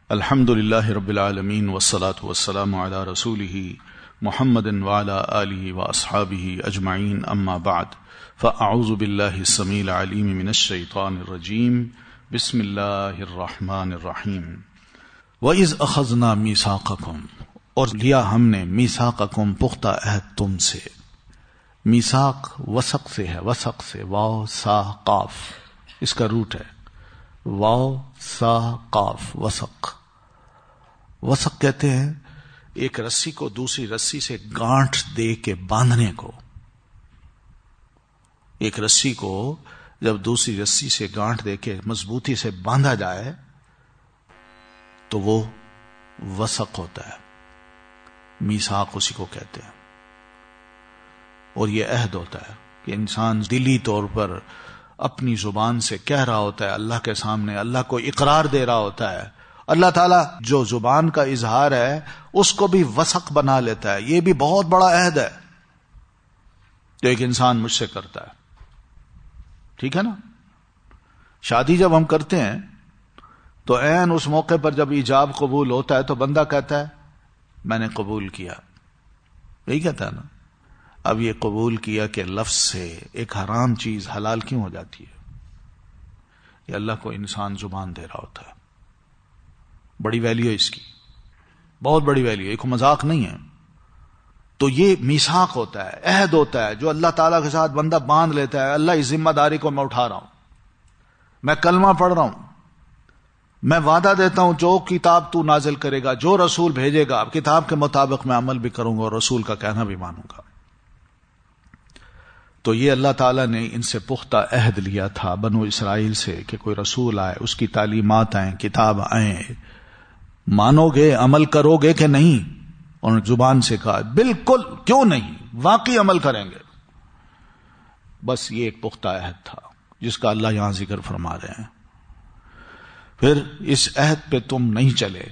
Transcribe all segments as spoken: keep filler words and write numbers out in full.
الحمد للہ رب العالمین والصلاة والسلام علی رسولہ محمد وعلی آلہ واصحابہ اجمعین، اما بعد فاعوذ باللہ السمیع العلیم من الشیطان الرجیم، بسم اللہ الرحمن الرحیم۔ وَإِذْ أَخَذْنَا مِيثَاقَكُمْ، اور لیا ہم نے میثاقکم پختہ عہد تم سے۔ میثاق وثق سے ہے، وثق سے، واو سا قاف، اس کا روٹ ہے واو سا قاف، وثق۔ وثق کہتے ہیں ایک رسی کو دوسری رسی سے گانٹھ دے کے باندھنے کو۔ ایک رسی کو جب دوسری رسی سے گانٹھ دے کے مضبوطی سے باندھا جائے تو وہ وثق ہوتا ہے، میثاق اسی کو کہتے ہیں۔ اور یہ عہد ہوتا ہے کہ انسان دلی طور پر اپنی زبان سے کہہ رہا ہوتا ہے، اللہ کے سامنے اللہ کو اقرار دے رہا ہوتا ہے۔ اللہ تعالیٰ جو زبان کا اظہار ہے اس کو بھی وثق بنا لیتا ہے۔ یہ بھی بہت بڑا عہد ہے جو ایک انسان مجھ سے کرتا ہے، ٹھیک ہے نا۔ شادی جب ہم کرتے ہیں تو عین اس موقع پر جب ایجاب قبول ہوتا ہے تو بندہ کہتا ہے میں نے قبول کیا، یہی کہتا ہے نا۔ اب یہ قبول کیا کہ لفظ سے ایک حرام چیز حلال کیوں ہو جاتی ہے؟ یہ اللہ کو انسان زبان دے رہا ہوتا ہے، بڑی ویلیو ہے اس کی، بہت بڑی ویلیو ہے، ایک مذاق نہیں ہے۔ تو یہ میثاق ہوتا ہے، عہد ہوتا ہے جو اللہ تعالیٰ کے ساتھ بندہ باندھ لیتا ہے۔ اللہ اس ذمہ داری کو میں اٹھا رہا ہوں، میں کلمہ پڑھ رہا ہوں، میں وعدہ دیتا ہوں جو کتاب تو نازل کرے گا، جو رسول بھیجے گا، کتاب کے مطابق میں عمل بھی کروں گا اور رسول کا کہنا بھی مانوں گا۔ تو یہ اللہ تعالیٰ نے ان سے پختہ عہد لیا تھا بنو اسرائیل سے کہ کوئی رسول آئے، اس کی تعلیمات آئیں، کتاب آئیں، مانو گے، عمل کرو گے کہ نہیں؟ انہوں نے زبان سے کہا بالکل، کیوں نہیں، واقعی عمل کریں گے۔ بس یہ ایک پختہ عہد تھا جس کا اللہ یہاں ذکر فرما رہے ہیں۔ پھر اس عہد پہ تم نہیں چلے،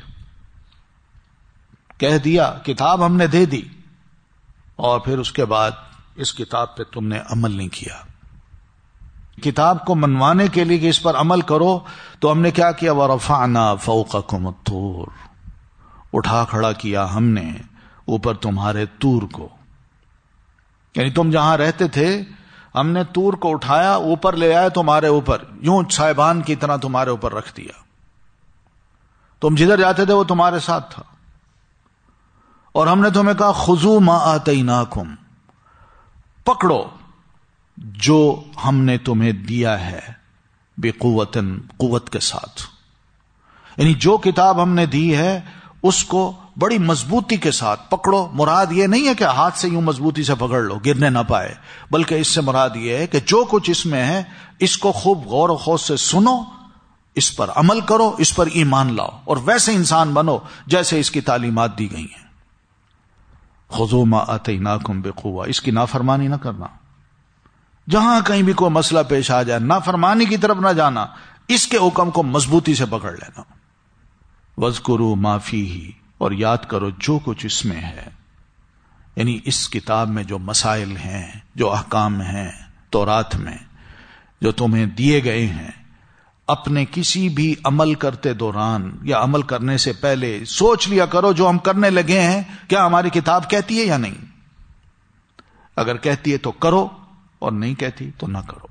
کہہ دیا کتاب ہم نے دے دی، اور پھر اس کے بعد اس کتاب پہ تم نے عمل نہیں کیا۔ کتاب کو منوانے کے لیے کہ اس پر عمل کرو تو ہم نے کیا کیا؟ وَرَفَعْنَا فَوْقَكُمُ الطُّورَ، اٹھا کھڑا کیا ہم نے اوپر تمہارے طور کو، یعنی تم جہاں رہتے تھے ہم نے طور کو اٹھایا، اوپر لے آئے تمہارے اوپر، یوں صاحبان کی طرح تمہارے اوپر رکھ دیا۔ تم جدھر جاتے تھے وہ تمہارے ساتھ تھا، اور ہم نے تمہیں کہا خُذُوا مَا آتَيْنَاكُمْ، پکڑو جو ہم نے تمہیں دیا ہے، بقوتن، قوت کے ساتھ، یعنی جو کتاب ہم نے دی ہے اس کو بڑی مضبوطی کے ساتھ پکڑو۔ مراد یہ نہیں ہے کہ ہاتھ سے یوں مضبوطی سے پکڑ لو گرنے نہ پائے، بلکہ اس سے مراد یہ ہے کہ جو کچھ اس میں ہے اس کو خوب غور و خوض سے سنو، اس پر عمل کرو، اس پر ایمان لاؤ، اور ویسے انسان بنو جیسے اس کی تعلیمات دی گئی ہیں۔ خذوا ما آتیناکم بقوہ، اس کی نافرمانی نہ کرنا، جہاں کہیں بھی کوئی مسئلہ پیش آ جائے نافرمانی کی طرف نہ جانا، اس کے حکم کو مضبوطی سے پکڑ لینا۔ وَاذْكُرُوا مَا فِيهِ، اور یاد کرو جو کچھ اس میں ہے، یعنی اس کتاب میں جو مسائل ہیں، جو احکام ہیں تورات میں جو تمہیں دیے گئے ہیں، اپنے کسی بھی عمل کرتے دوران یا عمل کرنے سے پہلے سوچ لیا کرو جو ہم کرنے لگے ہیں کیا ہماری کتاب کہتی ہے یا نہیں۔ اگر کہتی ہے تو کرو، اور نہیں کہتی تو نہ کرو۔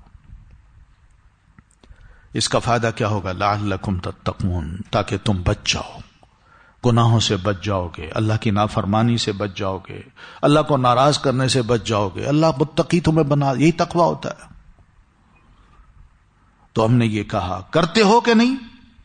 اس کا فائدہ کیا ہوگا؟ لعلکم تتقون، تاکہ تم بچ جاؤ، گناہوں سے بچ جاؤ گے، اللہ کی نافرمانی سے بچ جاؤ گے، اللہ کو ناراض کرنے سے بچ جاؤ گے۔ اللہ متقی تمہیں بنا، یہی تقوی ہوتا ہے۔ تو ہم نے یہ کہا کرتے ہو کہ نہیں،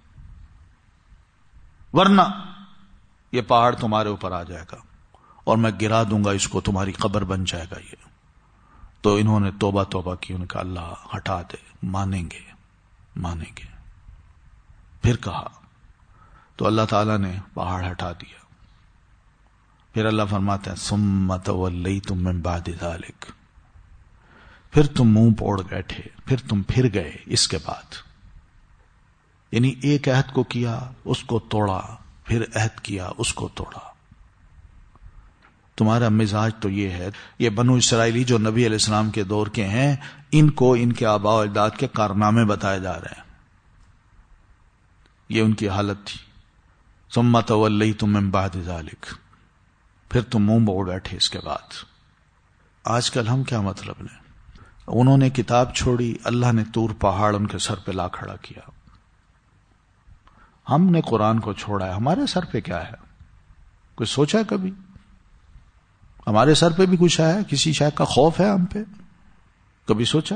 ورنہ یہ پہاڑ تمہارے اوپر آ جائے گا اور میں گرا دوں گا اس کو، تمہاری قبر بن جائے گا یہ۔ تو انہوں نے توبہ توبہ کی، ان کا اللہ ہٹا دے، مانیں گے مانیں گے۔ پھر کہا تو اللہ تعالیٰ نے پہاڑ ہٹا دیا۔ پھر اللہ فرماتے ہیں ثم تولیتم من بعد ذلک، پھر تم منہ پوڑ بیٹھے، پھر تم پھر گئے اس کے بعد، یعنی ایک عہد کو کیا اس کو توڑا، پھر عہد کیا اس کو توڑا۔ تمہارا مزاج تو یہ ہے، یہ بنو اسرائیلی جو نبی علیہ السلام کے دور کے ہیں، ان کو ان کے آباء و اجداد کے کارنامے بتائے جا رہے ہیں، یہ ان کی حالت تھی۔ ثم تولیتم من بعد ذلک، پھر تم منہ موڑ بیٹھے اس کے بعد۔ آج کل ہم کیا مطلب نے، انہوں نے کتاب چھوڑی، اللہ نے طور پہاڑ ان کے سر پہ لا کھڑا کیا۔ ہم نے قرآن کو چھوڑا ہے، ہمارے سر پہ کیا ہے؟ کوئی سوچا ہے کبھی؟ ہمارے سر پہ بھی کچھ ہے؟ کسی شے کا خوف ہے ہم پہ؟ کبھی سوچا؟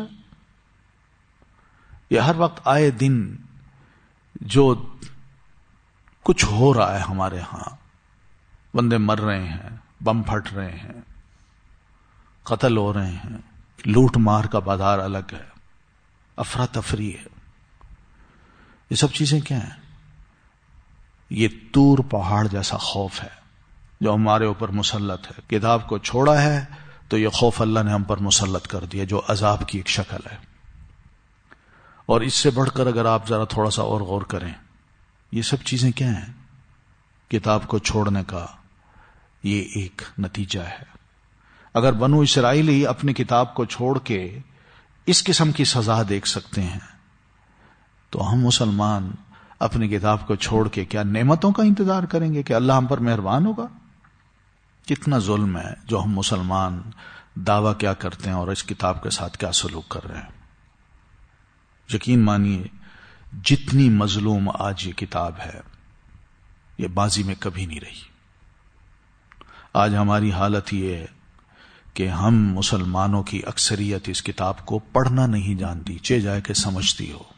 یہ ہر وقت آئے دن جو کچھ ہو رہا ہے ہمارے ہاں، بندے مر رہے ہیں، بم پھٹ رہے ہیں، قتل ہو رہے ہیں، لوٹ مار کا بازار الگ ہے، افراتفری ہے، یہ سب چیزیں کیا ہیں؟ یہ طور پہاڑ جیسا خوف ہے جو ہمارے اوپر مسلط ہے۔ کتاب کو چھوڑا ہے تو یہ خوف اللہ نے ہم پر مسلط کر دیا، جو عذاب کی ایک شکل ہے۔ اور اس سے بڑھ کر اگر آپ ذرا تھوڑا سا اور غور کریں، یہ سب چیزیں کیا ہیں؟ کتاب کو چھوڑنے کا یہ ایک نتیجہ ہے۔ اگر بنو اسرائیل ہی اپنی کتاب کو چھوڑ کے اس قسم کی سزا دیکھ سکتے ہیں، تو ہم مسلمان اپنی کتاب کو چھوڑ کے کیا نعمتوں کا انتظار کریں گے کہ اللہ ہم پر مہربان ہوگا؟ کتنا ظلم ہے جو ہم مسلمان دعویٰ کیا کرتے ہیں اور اس کتاب کے ساتھ کیا سلوک کر رہے ہیں۔ یقین مانیے جتنی مظلوم آج یہ کتاب ہے، یہ ماضی میں کبھی نہیں رہی۔ آج ہماری حالت یہ ہے کہ ہم مسلمانوں کی اکثریت اس کتاب کو پڑھنا نہیں جانتی، چہ جائے کہ سمجھتی ہو،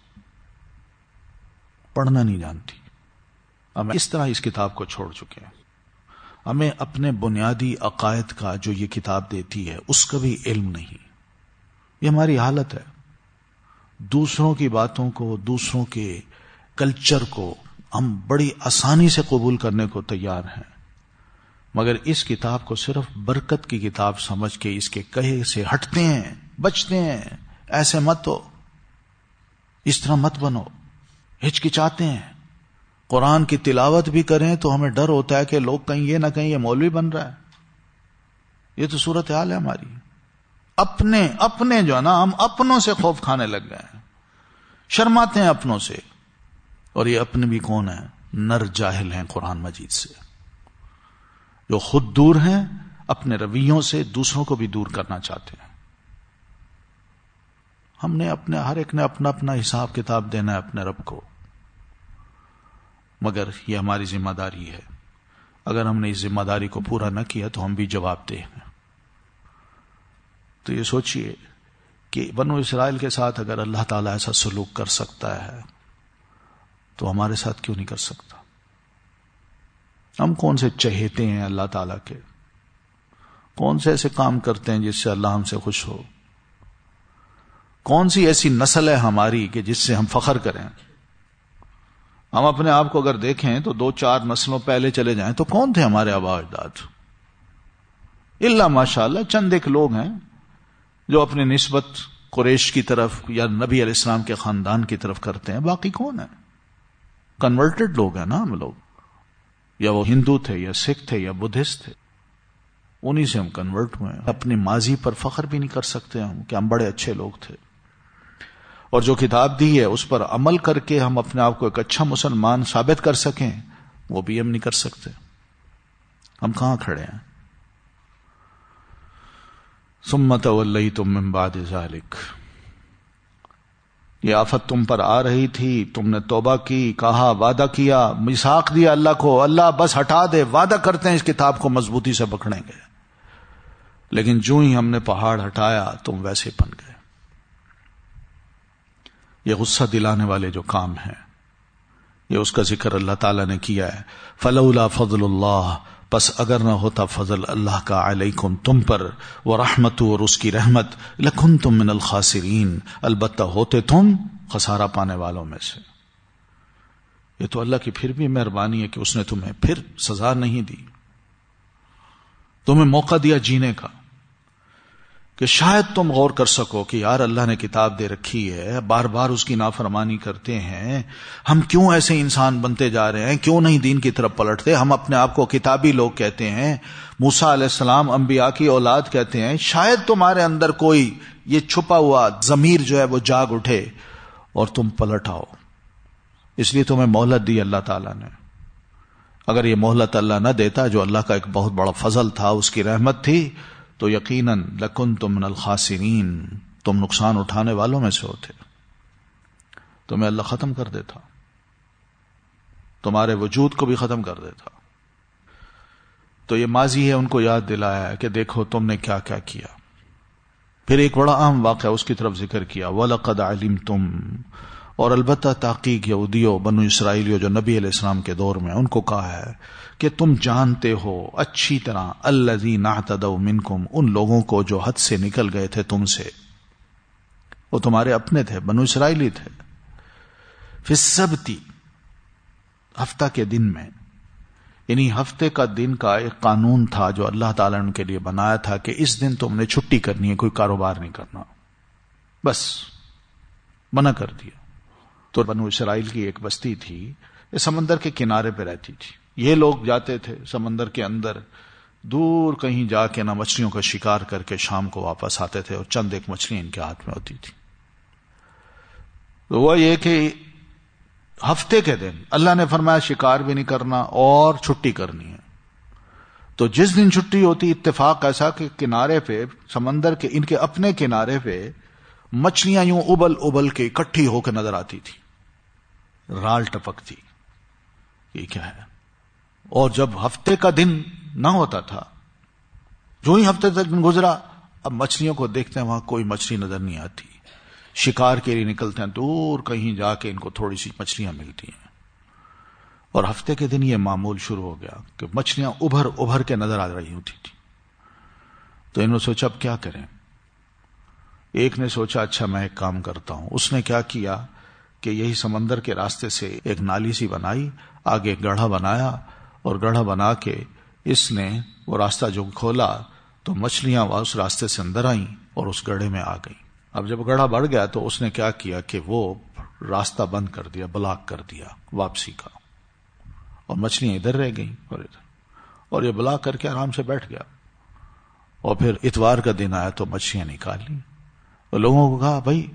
پڑھنا نہیں جانتی۔ ہم اس طرح اس کتاب کو چھوڑ چکے ہیں، ہمیں اپنے بنیادی عقائد کا جو یہ کتاب دیتی ہے اس کا بھی علم نہیں۔ یہ ہماری حالت ہے۔ دوسروں کی باتوں کو، دوسروں کے کلچر کو ہم بڑی آسانی سے قبول کرنے کو تیار ہیں، مگر اس کتاب کو صرف برکت کی کتاب سمجھ کے اس کے کہے سے ہٹتے ہیں، بچتے ہیں۔ ایسے مت ہو، اس طرح مت بنو، ہچکچاتے ہیں۔ قرآن کی تلاوت بھی کریں تو ہمیں ڈر ہوتا ہے کہ لوگ کہیں یہ نہ کہیں یہ مولوی بن رہا ہے۔ یہ تو صورتحال ہے ہماری۔ اپنے اپنے جو ہے نا، ہم اپنوں سے خوف کھانے لگ گئے ہیں، شرماتے ہیں اپنوں سے۔ اور یہ اپنے بھی کون ہیں؟ نر جاہل ہیں قرآن مجید سے، جو خود دور ہیں، اپنے رویوں سے دوسروں کو بھی دور کرنا چاہتے ہیں۔ ہم نے اپنے ہر ایک نے اپنا اپنا حساب کتاب دینا ہے اپنے رب کو، مگر یہ ہماری ذمہ داری ہے۔ اگر ہم نے اس ذمہ داری کو پورا نہ کیا تو ہم بھی جواب دیں گے۔ تو یہ سوچئے کہ بنو اسرائیل کے ساتھ اگر اللہ تعالیٰ ایسا سلوک کر سکتا ہے تو ہمارے ساتھ کیوں نہیں کر سکتا؟ ہم کون سے چہیتے ہیں اللہ تعالیٰ کے؟ کون سے ایسے کام کرتے ہیں جس سے اللہ ہم سے خوش ہو؟ کون سی ایسی نسل ہے ہماری کہ جس سے ہم فخر کریں؟ ہم اپنے آپ کو اگر دیکھیں تو دو چار نسلوں پہلے چلے جائیں تو کون تھے ہمارے آباء و اجداد؟ اللہ ماشاءاللہ چند ایک لوگ ہیں جو اپنی نسبت قریش کی طرف یا نبی علیہ السلام کے خاندان کی طرف کرتے ہیں۔ باقی کون ہے؟ کنورٹڈ لوگ ہیں نا ہم لوگ، یا وہ ہندو تھے یا سکھ تھے یا بدھسٹ تھے، انہی سے ہم کنورٹ ہوئے ہیں۔ اپنی ماضی پر فخر بھی نہیں کر سکتے ہم کہ ہم بڑے اچھے لوگ تھے، اور جو کتاب دی ہے اس پر عمل کر کے ہم اپنے آپ کو ایک اچھا مسلمان ثابت کر سکیں، وہ بھی ہم نہیں کر سکتے۔ ہم کہاں کھڑے ہیں؟ ثم تولیتم من بعد ذلک، یہ آفت تم پر آ رہی تھی، تم نے توبہ کی، کہا، وعدہ کیا، میثاق دیا اللہ کو، اللہ بس ہٹا دے، وعدہ کرتے ہیں اس کتاب کو مضبوطی سے پکڑیں گے، لیکن جو ہی ہم نے پہاڑ ہٹایا تم ویسے بن گئے۔ یہ غصہ دلانے والے جو کام ہیں، یہ اس کا ذکر اللہ تعالیٰ نے کیا ہے۔ فلولا فضل اللہ، پس اگر نہ ہوتا فضل اللہ کا علیکم تم پر، ورحمتہ اور اس کی رحمت، لکنتم من الخاسرین، البتہ ہوتے تم خسارہ پانے والوں میں سے۔ یہ تو اللہ کی پھر بھی مہربانی ہے کہ اس نے تمہیں پھر سزا نہیں دی، تمہیں موقع دیا جینے کا، کہ شاید تم غور کر سکو کہ یار اللہ نے کتاب دے رکھی ہے، بار بار اس کی نافرمانی کرتے ہیں، ہم کیوں ایسے انسان بنتے جا رہے ہیں، کیوں نہیں دین کی طرف پلٹتے؟ ہم اپنے آپ کو کتابی لوگ کہتے ہیں، موسیٰ علیہ السلام انبیاء کی اولاد کہتے ہیں، شاید تمہارے اندر کوئی یہ چھپا ہوا ضمیر جو ہے وہ جاگ اٹھے اور تم پلٹ آؤ۔ اس لیے تمہیں مہلت دی اللہ تعالیٰ نے، اگر یہ مہلت اللہ نہ دیتا، جو اللہ کا ایک بہت بڑا فضل تھا، اس کی رحمت تھی، تو یقیناً لکنتم من الخاسرین، تم نقصان اٹھانے والوں میں سے ہوتے، تمہیں اللہ ختم کر دیتا، تمہارے وجود کو بھی ختم کر دیتا۔ تو یہ ماضی ہے، ان کو یاد دلایا ہے کہ دیکھو تم نے کیا کیا کیا۔ پھر ایک بڑا اہم واقعہ اس کی طرف ذکر کیا، وَلَقَدْ عَلِمْتُمْ، اور البتہ تحقیق یہودیوں بنو اسرائیلیوں جو نبی علیہ السلام کے دور میں، ان کو کہا ہے کہ تم جانتے ہو اچھی طرح الذین اعتدوا منکم، ان لوگوں کو جو حد سے نکل گئے تھے تم سے، وہ تمہارے اپنے تھے، بنو اسرائیلی تھے، فی السبت، ہفتہ کے دن میں، یعنی ہفتے کا دن کا ایک قانون تھا جو اللہ تعالیٰ نے ان کے لیے بنایا تھا کہ اس دن تم نے چھٹی کرنی ہے، کوئی کاروبار نہیں کرنا، بس منع کر دیا۔ تو بنو اسرائیل کی ایک بستی تھی، یہ سمندر کے کنارے پہ رہتی تھی، یہ لوگ جاتے تھے سمندر کے اندر، دور کہیں جا کے نہ مچھلیوں کا شکار کر کے شام کو واپس آتے تھے، اور چند ایک مچھلیاں ان کے ہاتھ میں ہوتی تھی۔ تو وہ یہ کہ ہفتے کے دن اللہ نے فرمایا شکار بھی نہیں کرنا اور چھٹی کرنی ہے، تو جس دن چھٹی ہوتی، اتفاق ایسا کہ کنارے پہ سمندر کے ان کے اپنے کنارے پہ مچھلیاں یوں ابل ابل کے اکٹھی ہو کے نظر آتی تھی، رال ٹپکتی، یہ کیا ہے؟ اور جب ہفتے کا دن نہ ہوتا تھا، جو ہی ہفتے تک دن گزرا، اب مچھلیوں کو دیکھتے ہیں وہاں کوئی مچھلی نظر نہیں آتی، شکار کے لیے نکلتے ہیں دور کہیں جا کے ان کو تھوڑی سی مچھلیاں ملتی ہیں، اور ہفتے کے دن یہ معمول شروع ہو گیا کہ مچھلیاں ابھر ابھر کے نظر آ رہی ہوتی تھی۔ تو انہوں نے سوچا اب کیا کریں؟ ایک نے سوچا اچھا میں ایک کام کرتا ہوں، اس نے کیا کیا کہ یہی سمندر کے راستے سے ایک نالی سی بنائی، آگے گڑھا بنایا، اور گڑھا بنا کے اس نے وہ راستہ جو کھولا تو مچھلیاں اس راستے سے اندر آئیں اور اس گڑھے میں آ گئیں۔ اب جب گڑھا بڑھ گیا تو اس نے کیا کیا کہ وہ راستہ بند کر دیا، بلاک کر دیا واپسی کا، اور مچھلیاں ادھر رہ گئیں اور ادھر، اور یہ بلاک کر کے آرام سے بیٹھ گیا۔ اور پھر اتوار کا دن آیا تو مچھلیاں نکال لی، اور لوگوں کو کہا بھائی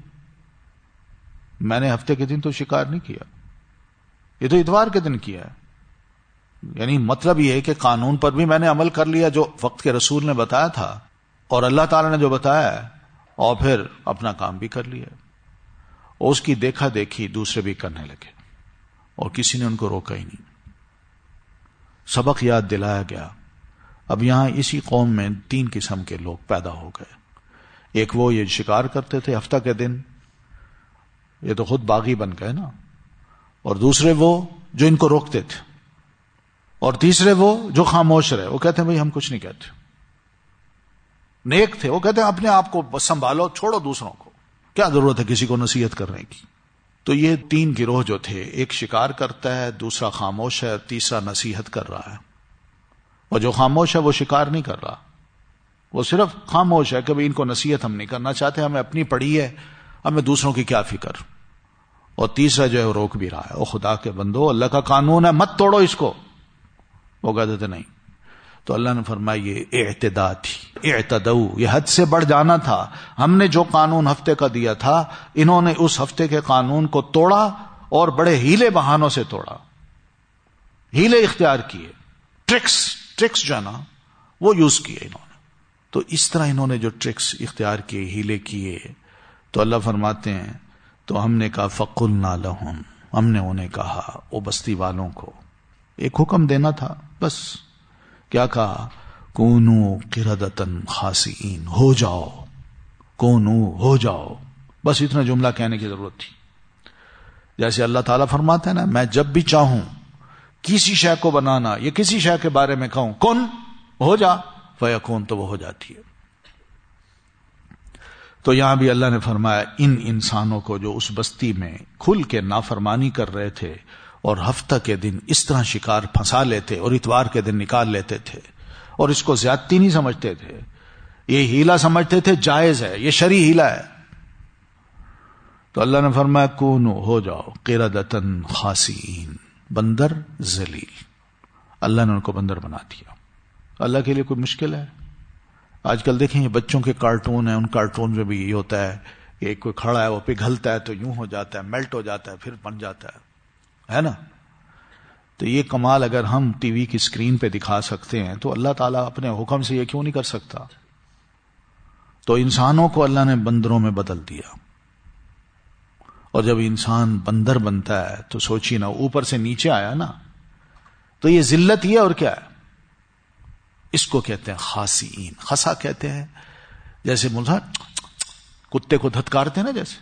میں نے ہفتے کے دن تو شکار نہیں کیا، یہ تو اتوار کے دن کیا ہے، یعنی مطلب یہ ہے کہ قانون پر بھی میں نے عمل کر لیا جو وقت کے رسول نے بتایا تھا، اور اللہ تعالیٰ نے جو بتایا ہے، اور پھر اپنا کام بھی کر لیا، اور اس کی دیکھا دیکھی دوسرے بھی کرنے لگے، اور کسی نے ان کو روکا ہی نہیں۔ سبق یاد دلایا گیا۔ اب یہاں اسی قوم میں تین قسم کے لوگ پیدا ہو گئے، ایک وہ یہ شکار کرتے تھے ہفتہ کے دن، یہ تو خود باغی بن گئے نا، اور دوسرے وہ جو ان کو روکتے تھے، اور تیسرے وہ جو خاموش رہے، وہ کہتے ہیں بھائی ہم کچھ نہیں کہتے، نیک تھے، وہ کہتے ہیں اپنے آپ کو بس سنبھالو، چھوڑو دوسروں کو، کیا ضرورت ہے کسی کو نصیحت کرنے کی۔ تو یہ تین گروہ جو تھے، ایک شکار کرتا ہے، دوسرا خاموش ہے، اور تیسرا نصیحت کر رہا ہے، اور جو خاموش ہے وہ شکار نہیں کر رہا، وہ صرف خاموش ہے کہ بھئی ان کو نصیحت ہم نہیں کرنا چاہتے، ہمیں اپنی پڑی ہے، ہمیں دوسروں کی کیا فکر، اور تیسرا جو ہے وہ روک بھی رہا ہے، او خدا کے بندو اللہ کا قانون ہے مت توڑو اس کو، وہ کہتے تھے نہیں۔ تو اللہ نے فرمایا یہ اعتدا تھی، اعتدو، یہ حد سے بڑھ جانا تھا، ہم نے جو قانون ہفتے کا دیا تھا انہوں نے اس ہفتے کے قانون کو توڑا، اور بڑے ہیلے بہانوں سے توڑا، ہیلے اختیار کیے، ٹرکس ٹرکس جو ہے نا وہ یوز کیے انہوں نے۔ تو اس طرح انہوں نے جو ٹرکس اختیار کیے، ہیلے کیے، تو اللہ فرماتے ہیں تو ہم نے کہا فَقُلْنَا لَهُمْ، ہم نے انہیں کہا، وہ بستی والوں کو ایک حکم دینا تھا، بس کیا کہا، کونو قردۃ خاسئین، ہو جاؤ، کونو ہو جاؤ، بس اتنا جملہ کہنے کی ضرورت تھی۔ جیسے اللہ تعالیٰ فرماتا ہے نا، میں جب بھی چاہوں کسی شے کو بنانا یا کسی شے کے بارے میں کہوں کن ہو جا فیکون، تو وہ ہو جاتی ہے۔ تو یہاں بھی اللہ نے فرمایا ان انسانوں کو جو اس بستی میں کھل کے نافرمانی کر رہے تھے اور ہفتہ کے دن اس طرح شکار پھنسا لیتے اور اتوار کے دن نکال لیتے تھے، اور اس کو زیادتی نہیں سمجھتے تھے، یہ ہیلا سمجھتے تھے، جائز ہے، یہ شرعی ہیلا ہے، تو اللہ نے فرمایا کونو ہو جاؤ قردۃ خاسئین، بندر ذلیل، اللہ نے ان کو بندر بنا دیا۔ اللہ کے لیے کوئی مشکل ہے؟ آج کل دیکھیں یہ بچوں کے کارٹون ہیں، ان کارٹون میں بھی یہ ہوتا ہے کہ کوئی کھڑا ہے وہ پگھلتا ہے تو یوں ہو جاتا ہے، میلٹ ہو جاتا ہے، پھر بن جاتا ہے ہے نا؟ تو تو یہ کمال اگر ہم ٹی وی کی اسکرین پہ دکھا سکتے ہیں تو اللہ تعالیٰ اپنے حکم سے یہ کیوں نہیں کر سکتا؟ تو انسانوں کو اللہ نے بندروں میں بدل دیا، اور جب انسان بندر بنتا ہے تو سوچیے نا، اوپر سے نیچے آیا نا، تو یہ ذلت یہ اور کیا ہے؟ اس کو کہتے ہیں خاسئین. خسا کہتے ہیں جیسے ملزا کتے کو دھتکارتے ہیں نا، جیسے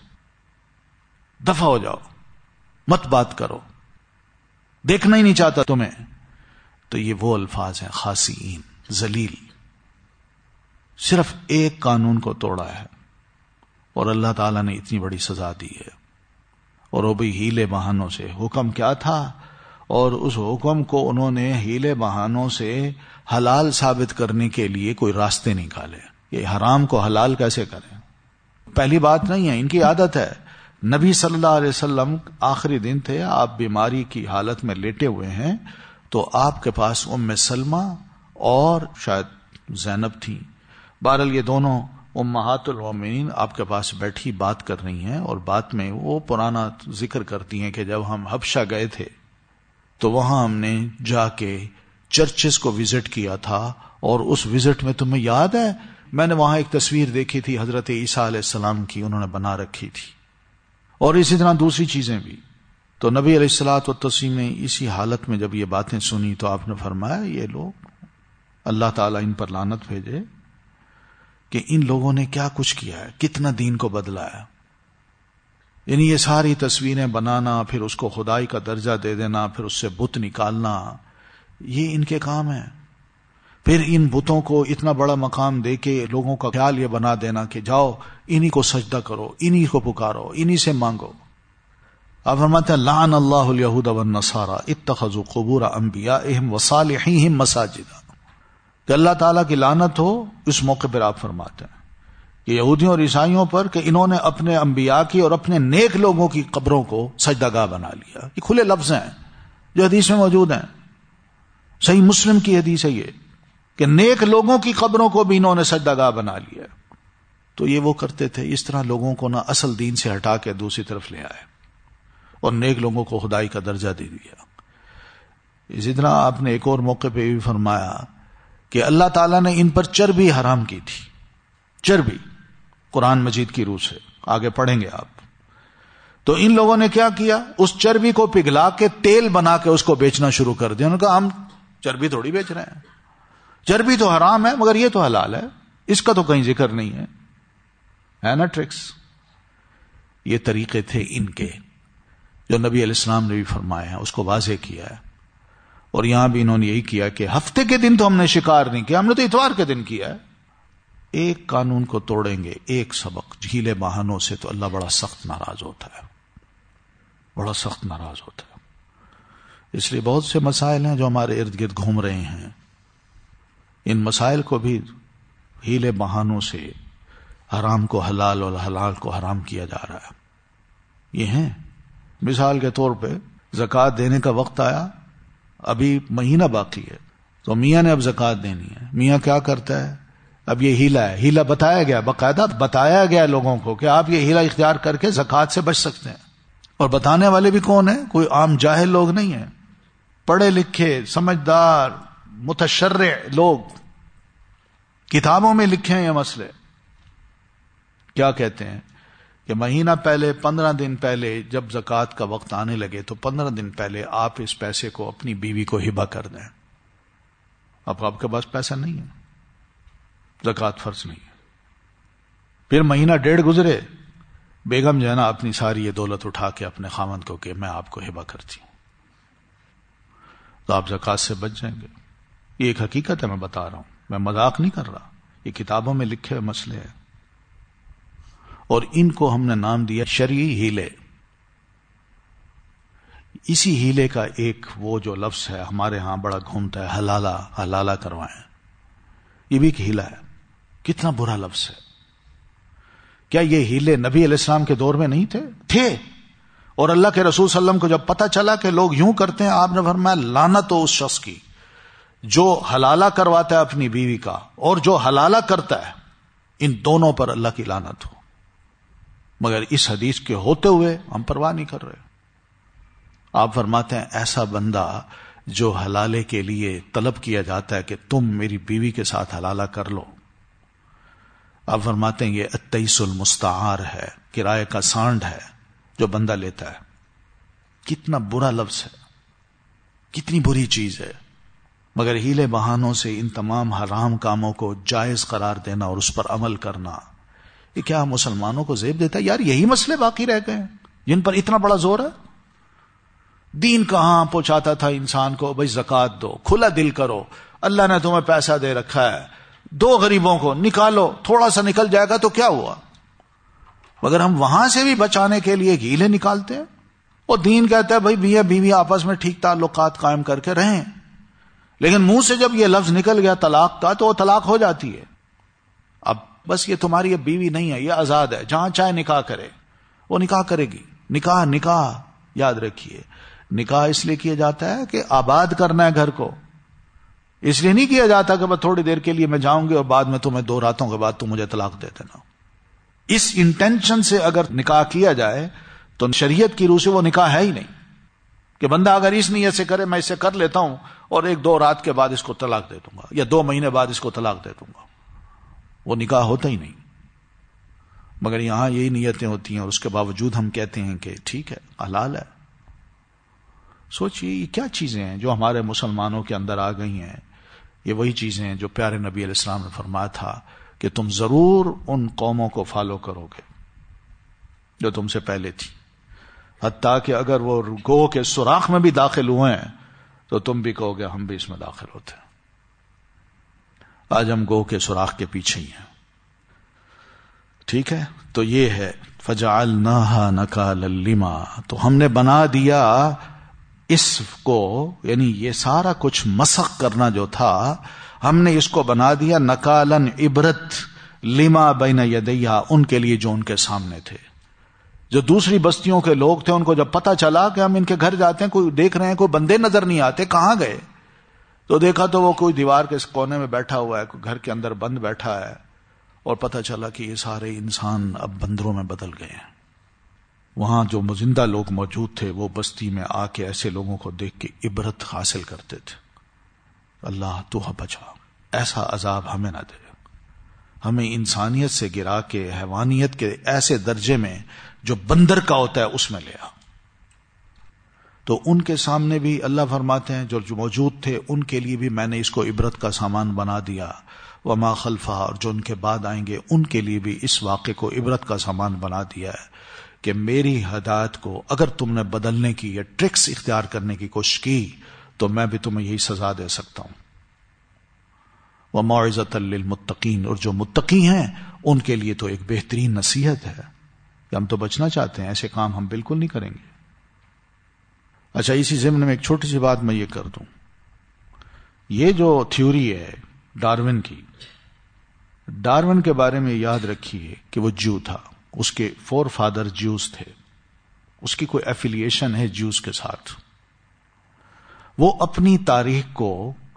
دفع ہو جاؤ، مت بات کرو، دیکھنا ہی نہیں چاہتا تمہیں. تو یہ وہ الفاظ ہیں خاسئین، ذلیل. صرف ایک قانون کو توڑا ہے اور اللہ تعالیٰ نے اتنی بڑی سزا دی ہے، اور وہ بھی ہیلے بہانوں سے. حکم کیا تھا؟ اور اس حکم کو انہوں نے ہیلے بہانوں سے حلال ثابت کرنے کے لیے کوئی راستے نکالے. یہ حرام کو حلال کیسے کریں؟ پہلی بات نہیں ہے، ان کی عادت ہے. نبی صلی اللہ علیہ وسلم آخری دن تھے، آپ بیماری کی حالت میں لیٹے ہوئے ہیں، تو آپ کے پاس ام سلمہ اور شاید زینب تھیں. بہرحال یہ دونوں امہات المومنین آپ کے پاس بیٹھی بات کر رہی ہیں، اور بات میں وہ پرانا ذکر کرتی ہیں کہ جب ہم حبشہ گئے تھے تو وہاں ہم نے جا کے چرچز کو وزٹ کیا تھا، اور اس وزٹ میں تمہیں یاد ہے میں نے وہاں ایک تصویر دیکھی تھی حضرت عیسیٰ علیہ السلام کی، انہوں نے بنا رکھی تھی، اور اسی طرح دوسری چیزیں بھی. تو نبی علیہ الصلوۃ والتسلیم نے اسی حالت میں جب یہ باتیں سنی تو آپ نے فرمایا یہ لوگ، اللہ تعالیٰ ان پر لعنت بھیجے کہ ان لوگوں نے کیا کچھ کیا ہے، کتنا دین کو بدلا ہے. یعنی یہ ساری تصویریں بنانا، پھر اس کو خدائی کا درجہ دے دینا، پھر اس سے بت نکالنا، یہ ان کے کام ہے. پھر ان بتوں کو اتنا بڑا مقام دے کے لوگوں کا خیال یہ بنا دینا کہ جاؤ انہی کو سجدہ کرو، انہی کو پکارو، انہی سے مانگو. آپ فرماتے ہیں لعن اللہ الیہود والنصارى اتخذوا قبور انبیائہم وصالحیہم مساجدا، کہ اللہ تعالیٰ کی لعنت ہو. اس موقع پر آپ فرماتے ہیں کہ یہودیوں اور عیسائیوں پر کہ انہوں نے اپنے انبیاء کی اور اپنے نیک لوگوں کی قبروں کو سجدہ گاہ بنا لیا. یہ کھلے لفظ ہیں جو حدیث میں موجود ہیں، صحیح مسلم کی حدیث ہے یہ، کہ نیک لوگوں کی قبروں کو بھی انہوں نے سجدہ گاہ بنا لیا. تو یہ وہ کرتے تھے، اس طرح لوگوں کو نہ اصل دین سے ہٹا کے دوسری طرف لے آئے اور نیک لوگوں کو خدائی کا درجہ دے دیا. اسی طرح آپ نے ایک اور موقع پہ بھی فرمایا کہ اللہ تعالیٰ نے ان پر چربی حرام کی تھی. چربی قرآن مجید کی روح سے آگے پڑھیں گے آپ. تو ان لوگوں نے کیا کیا؟ اس چربی کو پگھلا کے تیل بنا کے اس کو بیچنا شروع کر دیا. انہوں نے کہا ہم چربی تھوڑی بیچ رہے ہیں، چربی تو حرام ہے مگر یہ تو حلال ہے، اس کا تو کہیں ذکر نہیں ہے. ہے نا ٹرکس؟ یہ طریقے تھے ان کے جو نبی علیہ السلام نے بھی فرمائے ہیں، اس کو واضح کیا ہے. اور یہاں بھی انہوں نے یہی کیا کہ ہفتے کے دن تو ہم نے شکار نہیں کیا، ہم نے تو اتوار کے دن کیا ہے. ایک قانون کو توڑیں گے، ایک سبق جھیلے بہانوں سے، تو اللہ بڑا سخت ناراض ہوتا ہے، بڑا سخت ناراض ہوتا ہے. اس لیے بہت سے مسائل ہیں جو ہمارے ارد گرد گھوم رہے ہیں، ان مسائل کو بھی ہیلے بہانوں سے حرام کو حلال اور حلال کو حرام کیا جا رہا ہے. یہ ہیں مثال کے طور پہ زکوٰۃ دینے کا وقت آیا، ابھی مہینہ باقی ہے، تو میاں نے اب زکوٰۃ دینی ہے. میاں کیا کرتا ہے؟ اب یہ ہیلا ہے، ہیلا بتایا گیا، باقاعدہ بتایا گیا لوگوں کو کہ آپ یہ ہیلا اختیار کر کے زکوٰۃ سے بچ سکتے ہیں. اور بتانے والے بھی کون ہیں؟ کوئی عام جاہل لوگ نہیں ہیں، پڑھے لکھے سمجھدار متشرع لوگ، کتابوں میں لکھے ہیں یہ مسئلے. کیا کہتے ہیں کہ مہینہ پہلے، پندرہ دن پہلے جب زکوٰۃ کا وقت آنے لگے تو پندرہ دن پہلے آپ اس پیسے کو اپنی بیوی کو ہبہ کر دیں. اب آپ کے پاس پیسہ نہیں ہے، زکوٰۃ فرض نہیں ہے. پھر مہینہ ڈیڑھ گزرے، بیگم جو ہے نا اپنی ساری یہ دولت اٹھا کے اپنے خاوند کو کہ میں آپ کو ہبہ کرتی ہوں، تو آپ زکوٰۃ سے بچ جائیں گے. یہ ایک حقیقت ہے، میں بتا رہا ہوں، میں مذاق نہیں کر رہا، یہ کتابوں میں لکھے ہوئے مسئلے ہیں. اور ان کو ہم نے نام دیا شرعی ہیلے. اسی ہیلے کا ایک وہ جو لفظ ہے ہمارے ہاں بڑا گھومتا ہے، حلالہ، حلالہ کروائیں. یہ بھی ایک ہیلا ہے. کتنا برا لفظ ہے. کیا یہ ہیلے نبی علیہ السلام کے دور میں نہیں تھے؟ تھے. اور اللہ کے رسول صلی اللہ علیہ وسلم کو جب پتہ چلا کہ لوگ یوں کرتے ہیں، آپ نے فرمایا لعنت ہو اس شخص کی جو حلالہ کرواتا ہے اپنی بیوی کا اور جو حلالہ کرتا ہے، ان دونوں پر اللہ کی لعنت ہو. مگر اس حدیث کے ہوتے ہوئے ہم پرواہ نہیں کر رہے. آپ فرماتے ہیں ایسا بندہ جو حلالے کے لیے طلب کیا جاتا ہے کہ تم میری بیوی کے ساتھ حلالہ کر لو، آپ فرماتے ہیں یہ التیس المستعار ہے، کرائے کا سانڈ ہے جو بندہ لیتا ہے. کتنا برا لفظ ہے، کتنی بری چیز ہے، مگر ہیلے بہانوں سے ان تمام حرام کاموں کو جائز قرار دینا اور اس پر عمل کرنا، یہ کیا مسلمانوں کو زیب دیتا ہے؟ یار یہی مسئلے باقی رہ گئے جن پر اتنا بڑا زور ہے. دین کہاں پہنچاتا تھا انسان کو؟ بھائی زکوٰۃ دو، کھلا دل کرو، اللہ نے تمہیں پیسہ دے رکھا ہے، دو غریبوں کو نکالو، تھوڑا سا نکل جائے گا تو کیا ہوا؟ مگر ہم وہاں سے بھی بچانے کے لیے ہیلے نکالتے ہیں. وہ دین کہتا ہے بھائی میاں بیوی آپس میں ٹھیک تعلقات قائم کر کے رہیں، لیکن منہ سے جب یہ لفظ نکل گیا طلاق کا تو وہ طلاق ہو جاتی ہے. اب بس یہ تمہاری یہ بیوی نہیں ہے، یہ آزاد ہے، جہاں چاہے نکاح کرے، وہ نکاح کرے گی. نکاح نکاح یاد رکھیے، نکاح اس لیے کیا جاتا ہے کہ آباد کرنا ہے گھر کو، اس لیے نہیں کیا جاتا کہ بس تھوڑی دیر کے لیے میں جاؤں گی اور بعد میں تمہیں دو راتوں کے بعد تم مجھے طلاق دے دینا. اس انٹینشن سے اگر نکاح کیا جائے تو شریعت کی روح سے وہ نکاح ہے ہی نہیں. کہ بندہ اگر اس نیت سے کرے میں اسے کر لیتا ہوں اور ایک دو رات کے بعد اس کو طلاق دے دوں گا یا دو مہینے بعد اس کو طلاق دے دوں گا، وہ نکاح ہوتا ہی نہیں. مگر یہاں یہی نیتیں ہوتی ہیں اور اس کے باوجود ہم کہتے ہیں کہ ٹھیک ہے حلال ہے. سوچئے یہ کیا چیزیں ہیں جو ہمارے مسلمانوں کے اندر آ گئی ہیں. یہ وہی چیزیں ہیں جو پیارے نبی علیہ السلام نے فرمایا تھا کہ تم ضرور ان قوموں کو فالو کرو گے جو تم سے پہلے تھی، حتیٰ کہ اگر وہ گو کے سوراخ میں بھی داخل ہوئے ہیں تو تم بھی کہو گے ہم بھی اس میں داخل ہوتے ہیں. آج ہم گو کے سوراخ کے پیچھے ہی ہیں. ٹھیک ہے، تو یہ ہے فَجَعَلْنَاهَا نَكَالًا لِمَا، تو ہم نے بنا دیا اس کو، یعنی یہ سارا کچھ مسخ کرنا جو تھا ہم نے اس کو بنا دیا نکالن عبرت لما بین یدیہا، ان کے لیے جو ان کے سامنے تھے. جو دوسری بستیوں کے لوگ تھے ان کو جب پتا چلا کہ ہم ان کے گھر جاتے ہیں، کوئی دیکھ رہے ہیں، کوئی بندے نظر نہیں آتے، کہاں گئے؟ تو دیکھا تو وہ کوئی دیوار کے کونے میں بیٹھا ہوا ہے، کوئی گھر کے اندر بند بیٹھا ہے، اور پتا چلا کہ یہ سارے انسان اب بندروں میں بدل گئے ہیں. وہاں جو زندہ لوگ موجود تھے وہ بستی میں آ کے ایسے لوگوں کو دیکھ کے عبرت حاصل کرتے تھے. اللہ تو بچا، ایسا عذاب ہمیں نہ دے، ہمیں انسانیت سے گرا کے حیوانیت کے ایسے درجے میں جو بندر کا ہوتا ہے اس میں لیا. تو ان کے سامنے بھی اللہ فرماتے ہیں جو جو موجود تھے ان کے لیے بھی میں نے اس کو عبرت کا سامان بنا دیا. وما خلفہ، اور جو ان کے بعد آئیں گے ان کے لیے بھی اس واقعے کو عبرت کا سامان بنا دیا ہے کہ میری ہدایت کو اگر تم نے بدلنے کی یا ٹرکس اختیار کرنے کی کوشش کی تو میں بھی تمہیں یہی سزا دے سکتا ہوں. وَمَوْعِظَةً لِّلْمُتَّقِينَ، اور جو متقی ہیں ان کے لیے تو ایک بہترین نصیحت ہے کہ ہم تو بچنا چاہتے ہیں، ایسے کام ہم بالکل نہیں کریں گے. اچھا، اسی ضمن میں ایک چھوٹی سی بات میں یہ کر دوں. یہ جو تھیوری ہے ڈارون کی، ڈارون کے بارے میں یاد رکھیے کہ وہ جیو تھا، اس کے فور فادر جیوز تھے، اس کی کوئی ایفیلیشن ہے جیوز کے ساتھ. وہ اپنی تاریخ کو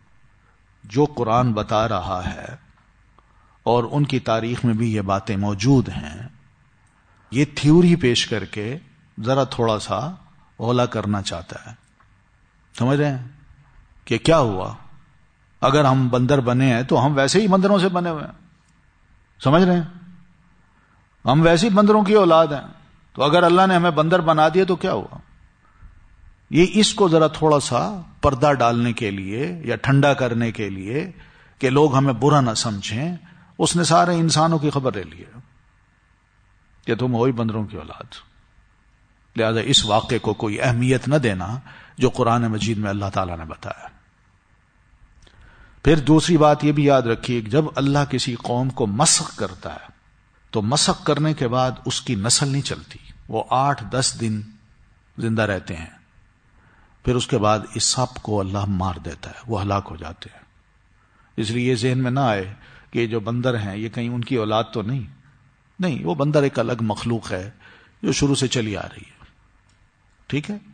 جو قرآن بتا رہا ہے اور ان کی تاریخ میں بھی یہ باتیں موجود ہیں، یہ تھیوری پیش کر کے ذرا تھوڑا سا اولا کرنا چاہتا ہے. سمجھ رہے ہیں کہ کیا ہوا؟ اگر ہم بندر بنے ہیں تو ہم ویسے ہی بندروں سے بنے ہوئے ہیں. سمجھ رہے ہیں؟ ہم ویسے ہی بندروں کی اولاد ہیں، تو اگر اللہ نے ہمیں بندر بنا دیا تو کیا ہوا؟ یہ اس کو ذرا تھوڑا سا پردہ ڈالنے کے لیے یا ٹھنڈا کرنے کے لیے کہ لوگ ہمیں برا نہ سمجھیں، اس نے سارے انسانوں کی خبر لے لی ہے کہ تم ہوئی بندروں کی اولاد. لہذا اس واقعے کو کوئی اہمیت نہ دینا جو قرآن مجید میں اللہ تعالیٰ نے بتایا. پھر دوسری بات یہ بھی یاد رکھیے کہ جب اللہ کسی قوم کو مسخ کرتا ہے تو مسخ کرنے کے بعد اس کی نسل نہیں چلتی، وہ آٹھ دس دن زندہ رہتے ہیں، پھر اس کے بعد اس سب کو اللہ مار دیتا ہے، وہ ہلاک ہو جاتے ہیں. اس لیے یہ ذہن میں نہ آئے کہ یہ جو بندر ہیں یہ کہیں ان کی اولاد تو نہیں. نہیں، وہ بندر ایک الگ مخلوق ہے جو شروع سے چلی آ رہی ہے. ٹھیک ہے.